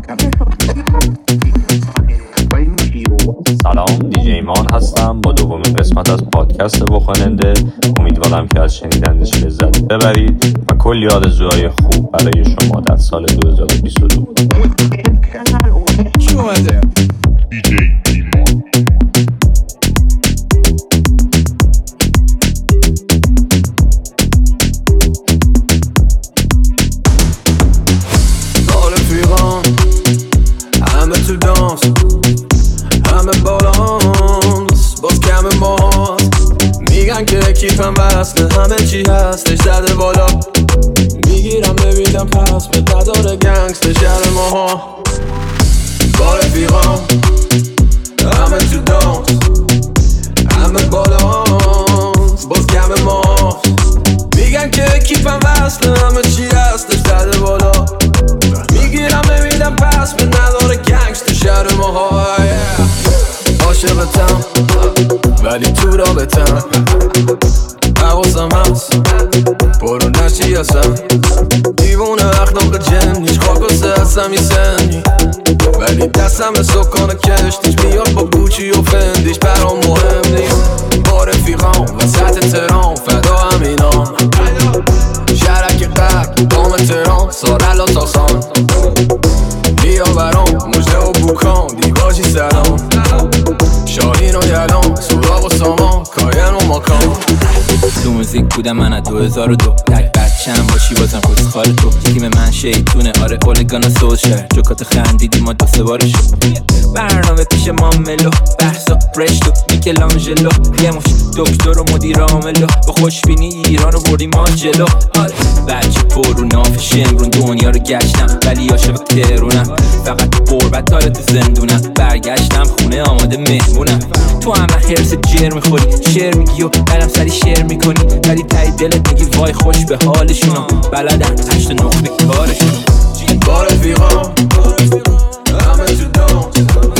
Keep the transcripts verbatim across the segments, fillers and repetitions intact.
سلام، دیجی ایمان هستم با دومین قسمت از پادکست بخوننده. امیدوارم که از شنیدنش لذت ببرید و کلی آرزوهای خوب برای شما در سال دو هزار و بیست و دو. چی اومده؟ دیجی ایمان. با رفیقان همه تو دانس، همه بالانس، باز کم ماست. میگن که کیفم وصله، همه چی هستش زده بالا. میگیرم ببینم پس به نداره گنگست شهر ماها. با رفیقان همه تو دانس، همه بالانس، باز کم ماست. میگن که کیفم وصله، همه چی هستش زده بالا. میگیرم ببینم پس به نداره گنگست شهر ماها. عاشقتم ولی تو رابطم، حواسم هست برو نشی اصلا. دیوونه اخلاق جنیش خاک و سه هستم یه سنی، ولی دستم به سکان کشتیش میاد با گوچی و فندیش. برام مهم نیست با رفیقام وسط تهران، فدا همینام شرک قرد دام تهران، سارلا تاسان بیا برام مجده و بوکان دیباجی سلام. شاهین و یلان سوراغ و سامان کاین و ماکان. تو موزیک بودم من از دو هزار و دو، تک بچم باشی بازم کس خال تو. تیم من شیطونه آره اولگان و سوشر، جوکات خندیدی ما دو سه بارش. برنامه پیش ما ملو بحثا رشتو میکلانجلو، یه مش دکتر و مدیر عاملو، با خوشبینی ایران رو بردیم ما جلو. آره بچه پر و ناف شمرون دنیا رو گشتم ولی عاشق تهرونم. فقط قربت داره تو زندونم، برگشتم خونه آماده مهمونم. تو هم هرس جر میخوری شعر میگی و برم سری شعر میکنی، ولی تایی دلت میگی وای خوش به حالشونم. بلدن هشت نقطه کارشون. با رفیقام همه تو دانس،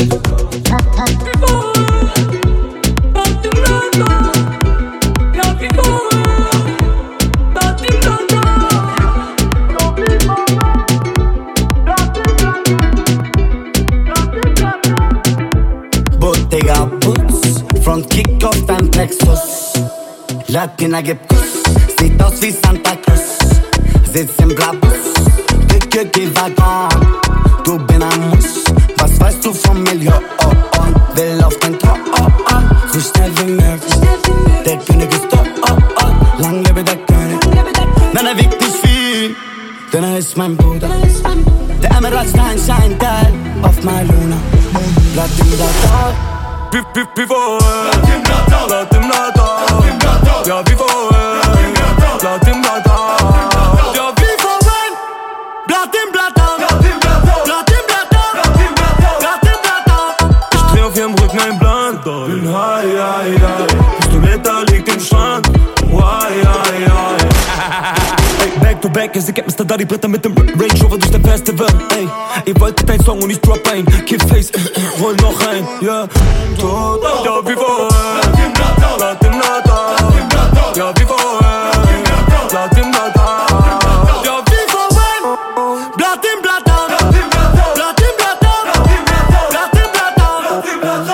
Bottega Boots, Front Kick auf dein Plexus. Latina gibt Kuss, sieht aus wie Santa Cruz. Sitzt im Blabus, dicke Gewaggon. Du bin ein Muss, was weißt du vom Million? Will auf den Thron, so schnell wie möglich. Der König ist da, lang lebe der König. Nein, er wiegt nicht viel, denn er ist mein Bruder. Der Emeraldstein scheint geil auf mein Luna. Latin Blatt, Pip pip pivot, Latin Blatt, Latin Blatt, ja wie vorher, Latin Blatt, ja wie vorher, Latin Blatt, Latin Blatt, Latin Blatt, Latin Blatt. Ich dreh auf ihrem Rücken ein Blunt, bin high, high, high. Pistoletta liegt im Schrank, why, high, high. Back to back, es gibt Mister Daddy Britta mit dem Range Rover durch den Festival. Ey, ihr wolltet ein Song und ich drop ein Kiff-Face, roll noch ein, yeah. Tot, ja wie vorher, Latin Blatt, ja wie vorher, Latin Blatt, ja wie vorher, Latin Blatt, Latin Blatt, Latin Blatt, Latin Blatt.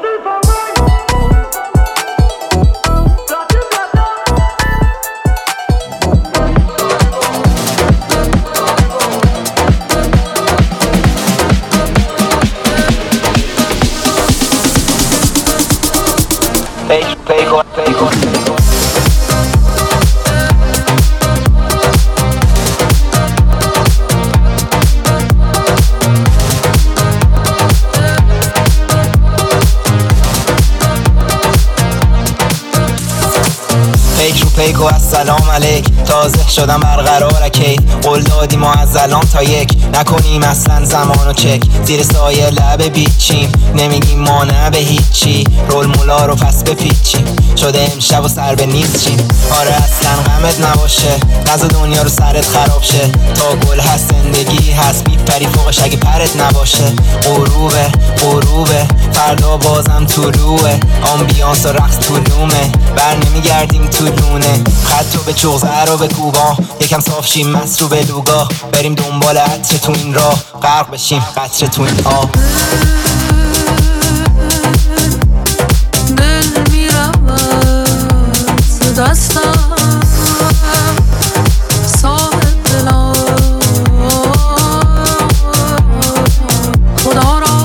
Pego, pego, pego. پیک پیک و السلام علیک، تازه شدم برقرارکی. قول دادیم و از الان تا یک نکنیم اصلا زمانو چک. زیر سایه لب بیچیم نمیگیم ما نه به هیچی. رول مولا رو پس بپیچیم شده امشب و سر به نیست چیم. آره اصلا غمت نباشه نزا دنیا رو سرت خراب شه. تا گل هست زندگی هست میپری فوقش اگه پرت نباشه. غروبه غروبه فردا بازم طلوعه. آمبیانس و رقص طولومه بر نمیگردیم تو لونه. خط رو به چغزه رو به کوبا یکم صاف شیم مست رو به لوگا. بریم دنبال عطر که تو این راه غرق بشیم قطره تو این آب. دل میرود ز دستم صاحب دلم خدا را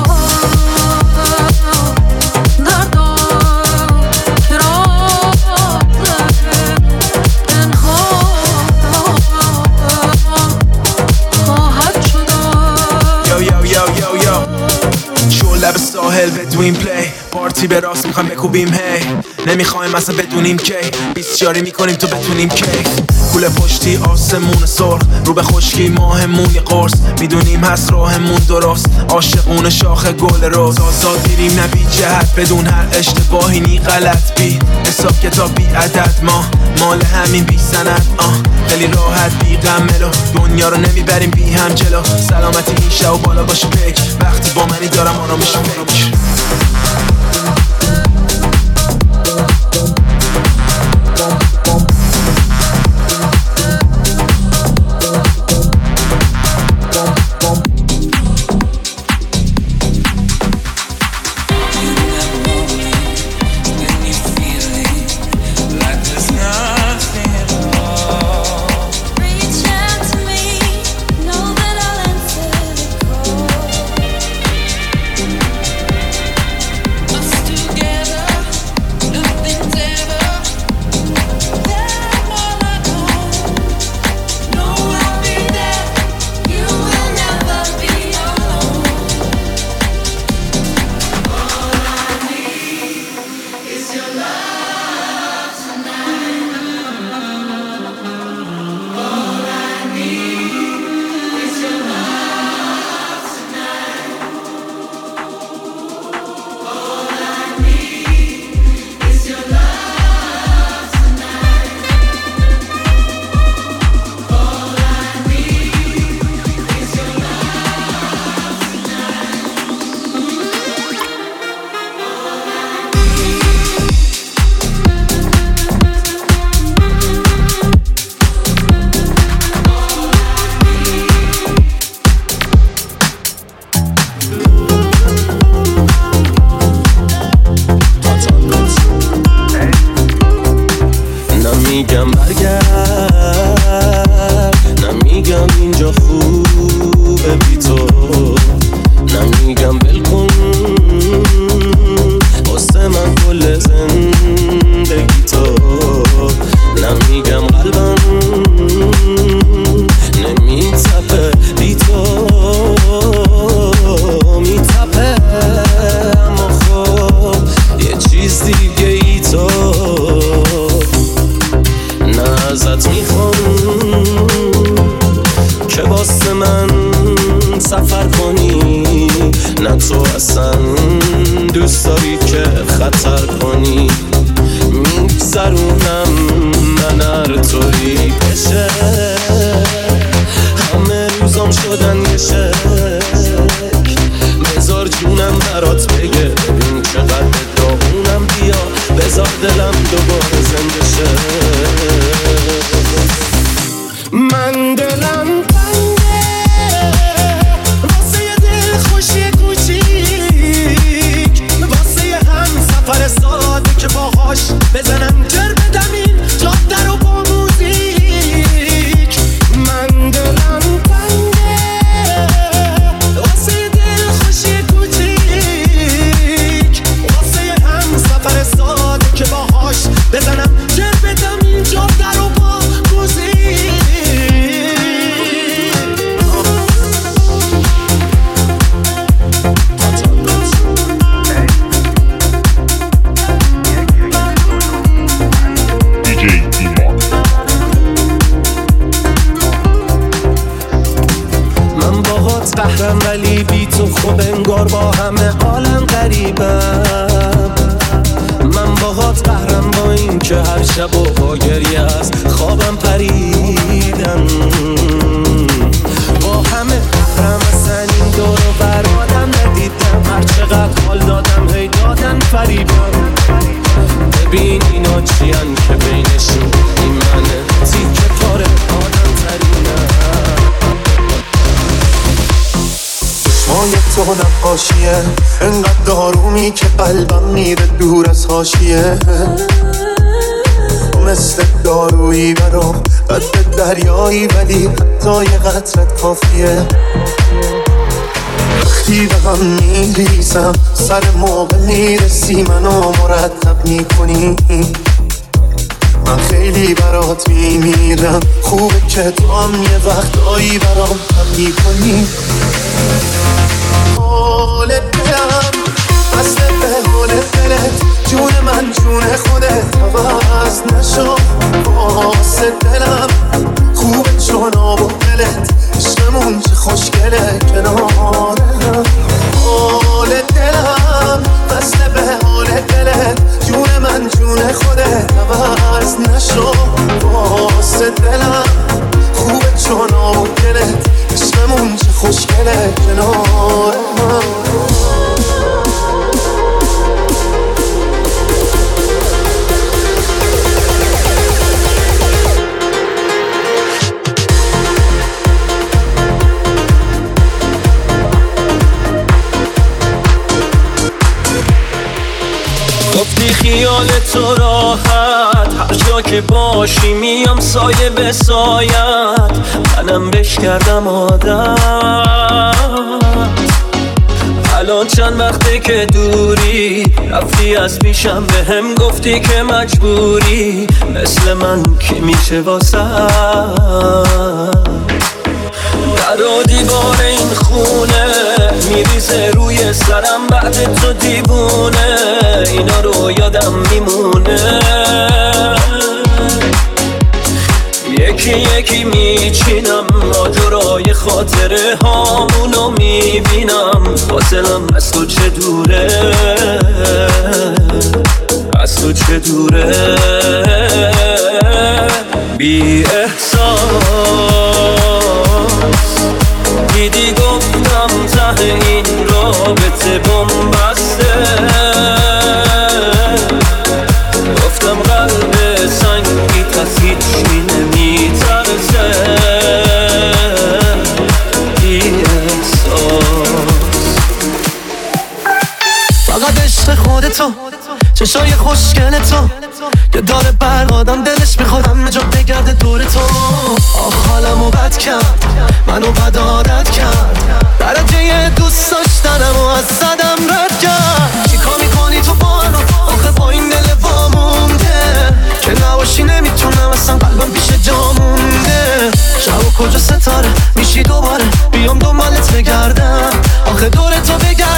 دردم که راز پنهان خواهد شدم. یو یو یو یو یو شو لب ساحل بدوین پلی پارتی به راست میخوایم بکوبیم هی نمیخوایم اصلا بدونیم کی بیسیاری میکنیم تو بتونیم کی کوله پشتی آسمون سرخ رو به خشکی ماهمون یه قرص میدونیم هست راهمون درست عاشقون شاخ گل روز آزاد میریم نه بی جهت بدون هر اشتباهی نی غلط بی حساب کتاب بی عدد ما مال همین بی سند آه خیلی راحت بی غملو دنیا رو نمیبریم بی هم جلو سلامتی این شو بالا باشه پیک وقتی با منی دارم آرامش فکر ببین اینا چیان که بینشون این منه تیکه پاره آدم ترینه چشمای تو نقاشیه، انقدر آرومی که قلبم میره دور از حاشیه. مثل دارویی برام قد دریایی، ولی حتی یه قطرت کافیه. وقتی به هم میریزم سر موقع میرسی، منو مرتب میکنی. من خیلی برات میمیرم، خوبه که تو هم یه وقتایی برام هم میکنی. حال دلم مثل به حال دلت، جون من جون خودت عوض نشو. واسه دلم خوبه چون آب و دلت، عشقمون چه خوشگله کناره هم. حال دلم مثل به حال دلت، جون من جون خودت عوض نشو. واسه دلم خوبه چون آب و دلت، عشقمون چه خوشگله کناره هم. گفتی خیال تو راحت، هر جا که باشی میام سایه به سایت. منم بش کردم عادت، الان چند وقته که دوری، رفتی از پیشم به هم گفتی که مجبوری. مثل من که میشه واسه در و دیوار این خونه میریزه روی سرم، بعد تو دیوونه اینا رو یادم میمونه. یکی یکی میچینم ماجرای خاطره هامونو میبینم. فاصلم از تو چه دوره، از تو چه دوره. بی احساس دیدی گفتم ته این رابطه بمبسته. گفتم قلب سنگی از هیچی نمیترسه. بی احساس فقط عشق خودتو، چشای خوشگل تو، یه داره برق آدم دلش میخواد همه جا بگرده دور تو. آخ حالمو بد کرد، منو بد عادت کرد، درجه یه دوست داشتنم و از صدم رد کرد. چیکار میکنی تو با من آخه با این دل وامونده، که نباشی نمیتونم اصلا قلبم پیش جا مونده. شب و کجا ستاره میشی دوباره، بیام دنبالت بگردم آخه دور تو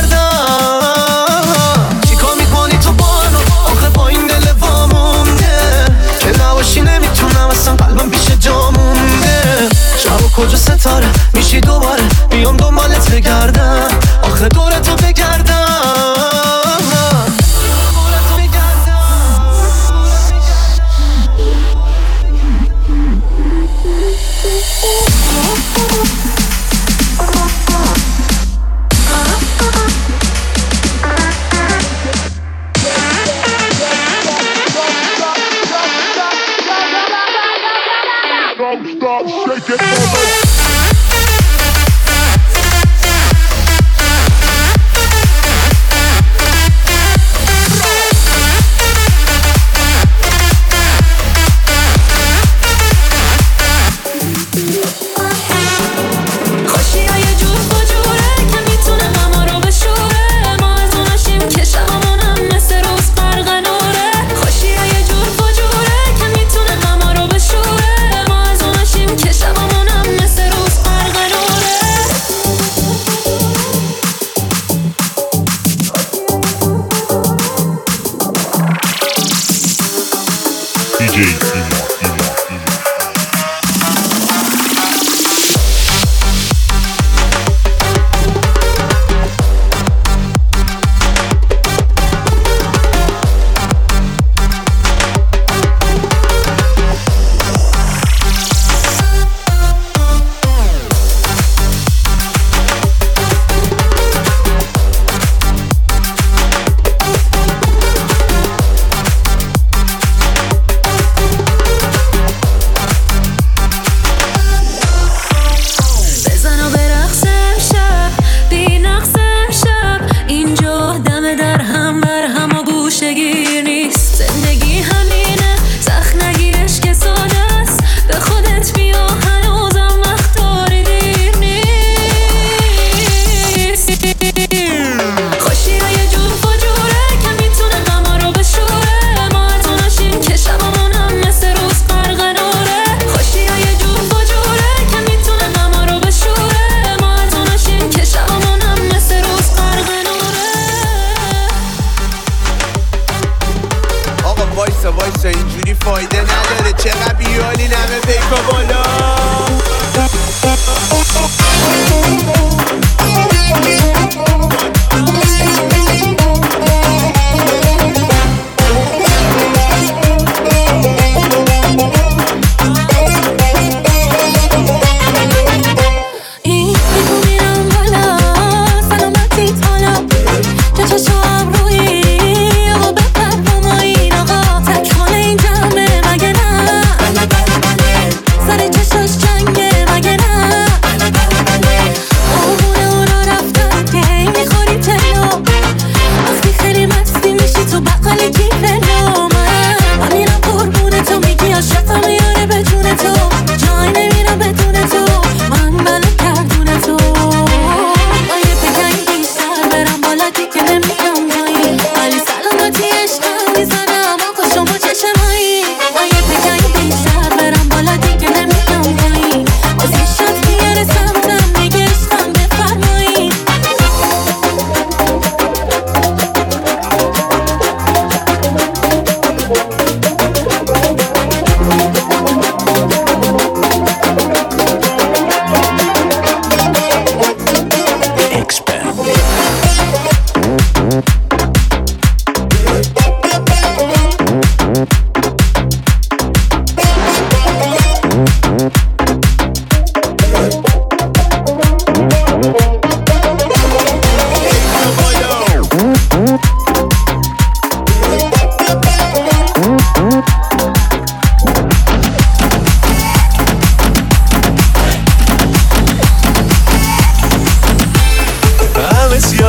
بگردم. چیکار میکنی تو با من آخه با این دل وامونده، که نباشی نمیتونم اصلا قلبم پیش جا مونده. شب و کجا ستاره میشی دوباره، بیام دنبالت بگردم آخه دور تو بگردم. Don't stop, shake it, mother.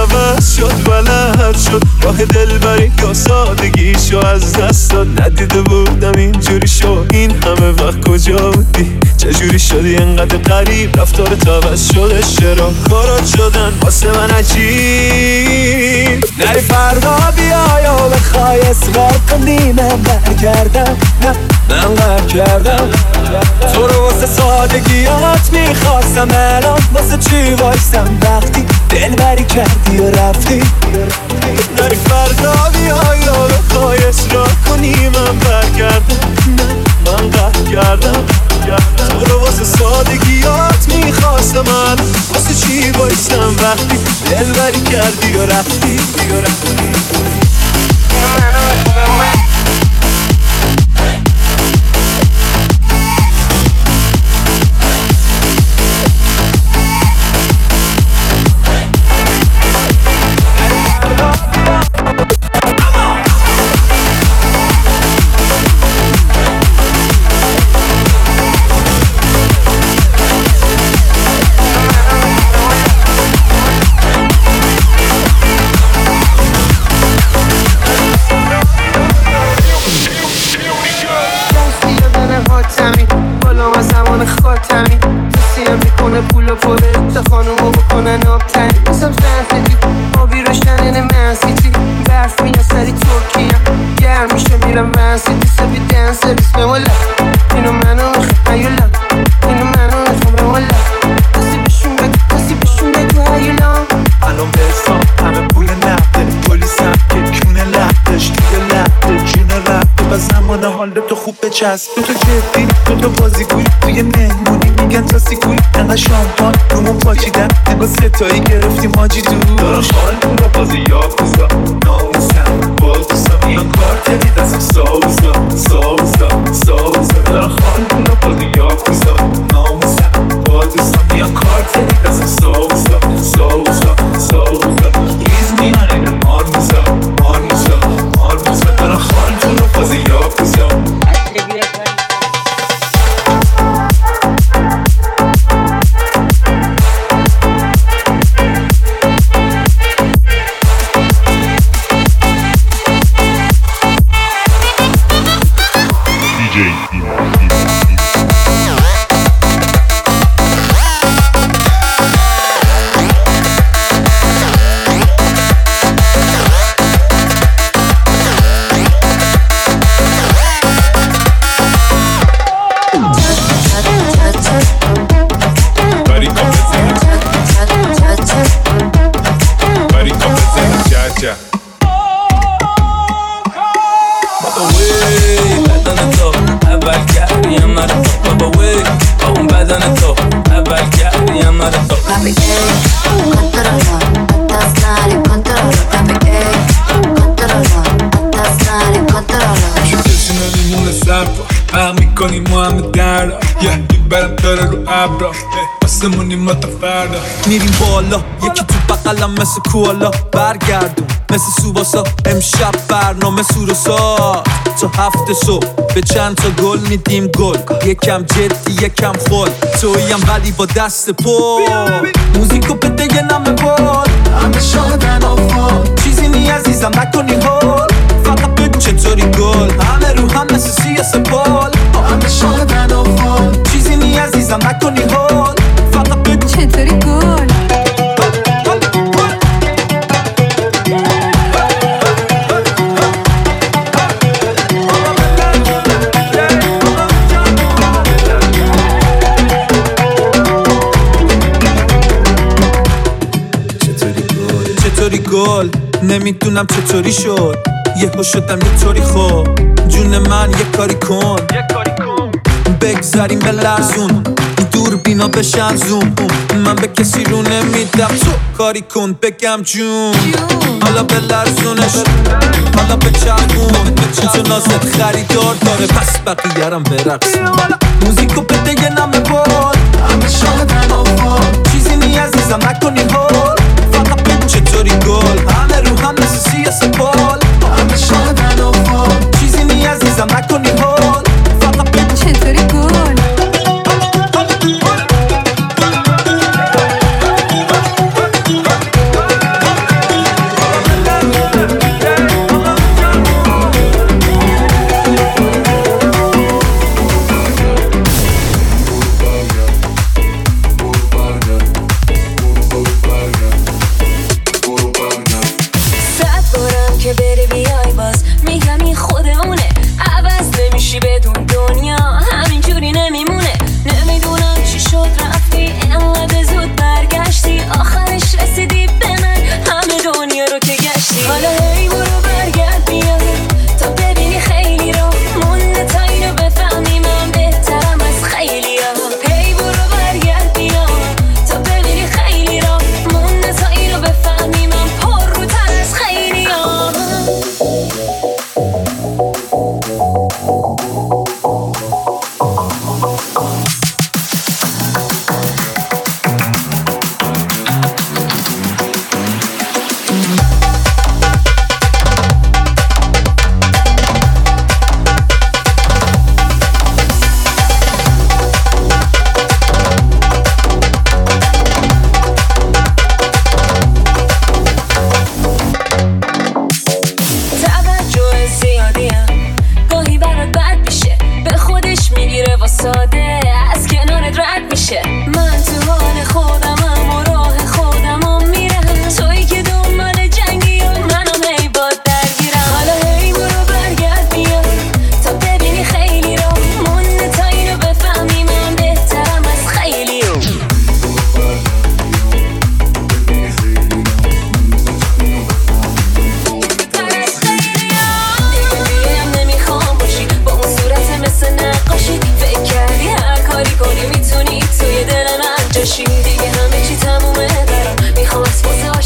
عوض شد ولد شد راه دلبری یا سادگیشو از دست داد ندیده بودم اینجوری شد این همه وقت کجا بودی چجوری شدی انقدر قریب رفتارت عوض شده چرا کارات شدن واسه من عجیب نری فردا بیا یا بخوای اصرار کنی من برگردم نه من قهر کردم تو رو واسه سادگیات میخواستم الان واسه چی وایستم وقتی دلبری کردی و رفتی نری فردا بیا یا بخوای اصرار کنی من برگردم نه من قهر کردم تو رو واسه سادگیات میخواستم الان واسه چی وایستم وقتی دلبری کردی و رفتی تو خوب بچسب تو تو جدی تو تو بازیگوی توی مهمونی میگن تا سیگوی انقدر شامپان رومون پاچیدن انگار ستایی گرفتیم حاجی دو دارم خال تو را بازی یاکوزا ناموسم باز دوستم میان کار کردی دستم ساوزا ساوزا ساوزا دارم خال تو را بازی یاکوزا ناموسم باز دوستم میان کار کردی دستم ساوزا ساوزا ساوزا ریز میانه مارموزا مارموزا مارموزا دارم خال تو را بازی یاکوزا میریم بالا یکی تو بقلم مثل کوالا برگردون مثل سوباسا امشب برنامه سوروسا تا هفته صبح به چند تا گل میدیم گل یکم جدی یکم خل تویم ولی با دست پل موزیکو بده یه نمه بال همه شادن آفان چیزی نی عزیزم نکنی هول فقط بگو چطوری گل همه رو هم مثل سی سپال همه شادن آفان چیزی نی عزیزم نکنی هول فقط بگو چطوری گل چطوری گل نمیدونم چطوری شد یهو شدم یه طوری خوب جون من یه کاری کن بگذاریم به لرزون دور بینا بشن زوم من به کسی رو نمیدم تو کاری کن بگم جون حالا به لرزونش حالا به چرمون تو نازت خریدار داره پس بقیه‌رم برقصون موزیکو بده یه نمه بال همه شادن آفان چیزی نی عزیزم نکنی هول فقط بگو چطوری گل همه رو هم مثل سی سپال همه شادن آفان چیزی نی عزیزم نکنی هول فقط بگو چطوری گل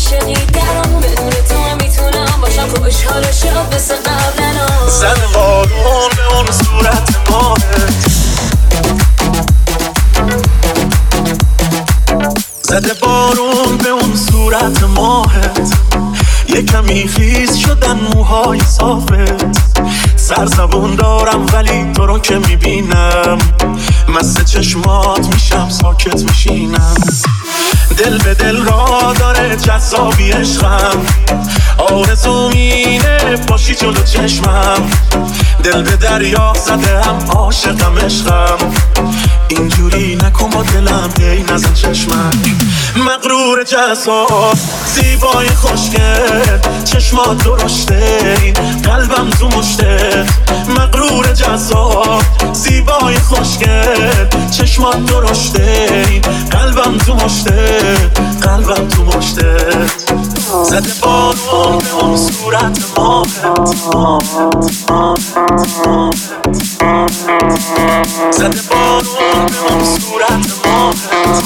شنیدم بدون تو میتونم باشم خوشحال و شاد مثل قبلنا. زده بارون به اون صورت ماهت، زده بارون به اون صورت ماهت، یه کمی خیز شدن موهای صافت. سرزبون دارم ولی تو رو که میبینم مست چشمات میشم ساکت میشینم. دل به دل را داره جذابی عشقم، آرزوم اینه باشی جلو چشمم. دل به دریا زده هم عاشقم عشقم، اینجوری نکن با دلم هی نزن چشمم. مغرور جذاب زیبای خوشگل چشمات درشته این قلبم تو مشته. مغرور جذاب زیبای خوشگل چشمات درشته این قلبم تو مشته، قلبم تو مشته. زده بارون به اون صورت ماهت، زده بارون به اون صورت ماهت.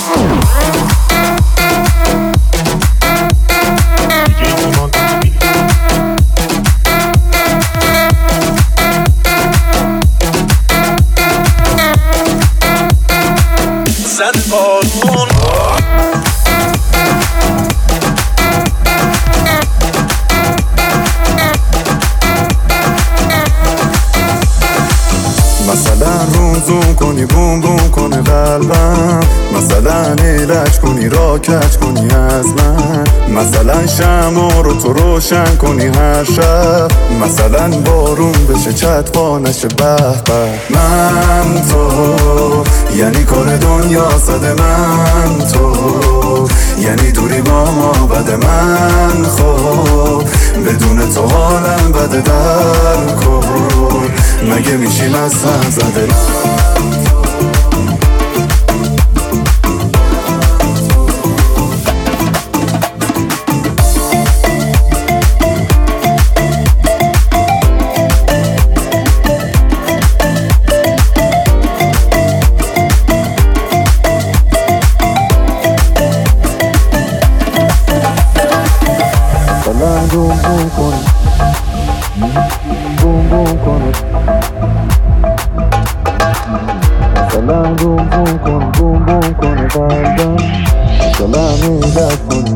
زده بارون مثلا روزون کنی بوم بوم کنه قلبم، مثلا ایلج کنی را کج کنی از من، مثلا شمع رو تو روشن کنی هر شب، مثلا بارون بشه چتقا نشه به به. من تو یعنی کار دنیا صد من تو، یعنی دوری با ما بد من خب، بدون تو حالم بده در کن، مگه میشیم از هم زده. بوم بوم کن بوم بوم کن، مثلا بوم بوم کن بوم بوم کنه قلبم، مثلا میدد کنی،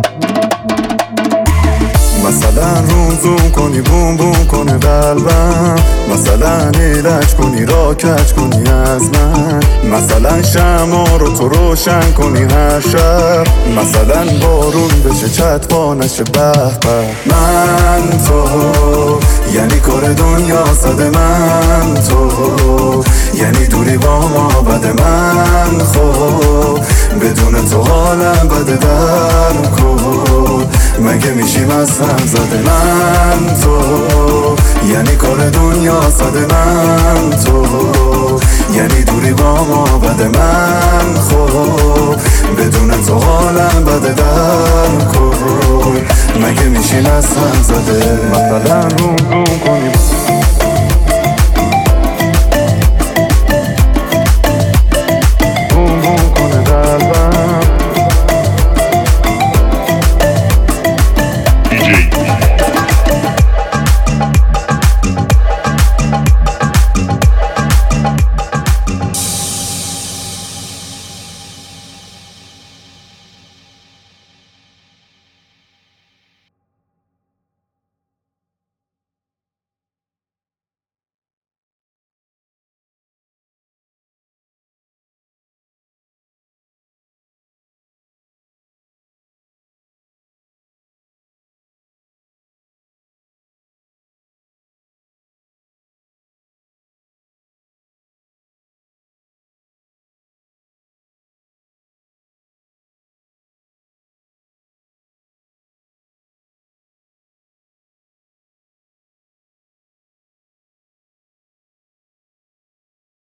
مثلا روم زوم کنی بوم بوم کنه قلبم، مثلا ایلج کنی را کج کنی از من، مثلا شمع رو تو روشن کنی هر شب، مثلا بارون بشه چتقا نشه به به. من تو یعنی کار دنیا صد من تو، یعنی دوری با ما بد من خب، بدون تو حالم بده در کن، مگه میشیم از هم زده. من تو یعنی کار دنیا صد من تو، یعنی دوری با ما بد من خب، بدون تو حالم بده در کن، مگه میشیم از هم زده. مثلا روم روم کنی